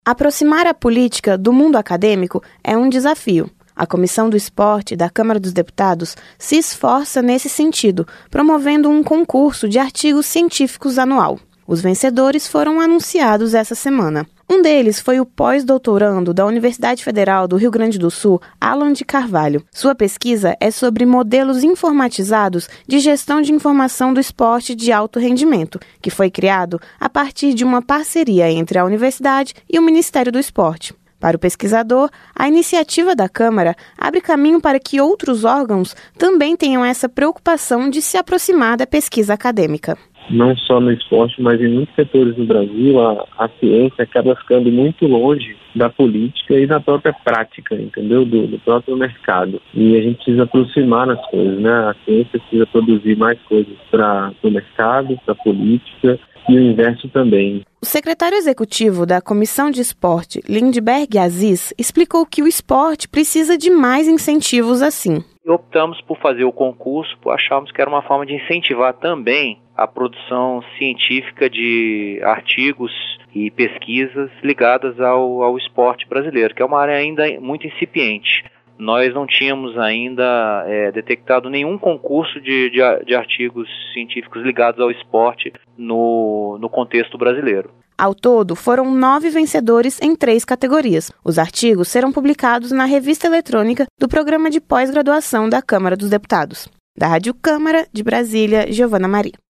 Aproximar a política do mundo acadêmico é um desafio. A Comissão do Esporte da Câmara dos Deputados se esforça nesse sentido, promovendo um concurso de artigos científicos anual. Os vencedores foram anunciados essa semana. Um deles foi o pós-doutorando da Universidade Federal do Rio Grande do Sul, Alan de Carvalho. Sua pesquisa é sobre modelos informatizados de gestão de informação do esporte de alto rendimento, que foi criado a partir de uma parceria entre a universidade e o Ministério do Esporte. Para o pesquisador, a iniciativa da Câmara abre caminho para que outros órgãos também tenham essa preocupação de se aproximar da pesquisa acadêmica. Não só no esporte, mas em muitos setores do Brasil, a ciência acaba ficando muito longe da política e da própria prática, entendeu? Do próprio mercado. E a gente precisa aproximar as coisas, né? A ciência precisa produzir mais coisas para o mercado, para a política e o inverso também. O secretário executivo da Comissão de Esporte, Lindbergh Aziz, explicou que o esporte precisa de mais incentivos assim. Optamos por fazer o concurso, achávamos que era uma forma de incentivar também a produção científica de artigos e pesquisas ligadas ao esporte brasileiro, que é uma área ainda muito incipiente. Nós não tínhamos ainda detectado nenhum concurso de artigos científicos ligados ao esporte no contexto brasileiro. Ao todo, foram 9 vencedores em 3 categorias. Os artigos serão publicados na revista eletrônica do Programa de Pós-Graduação da Câmara dos Deputados. Da Rádio Câmara de Brasília, Giovana Maria.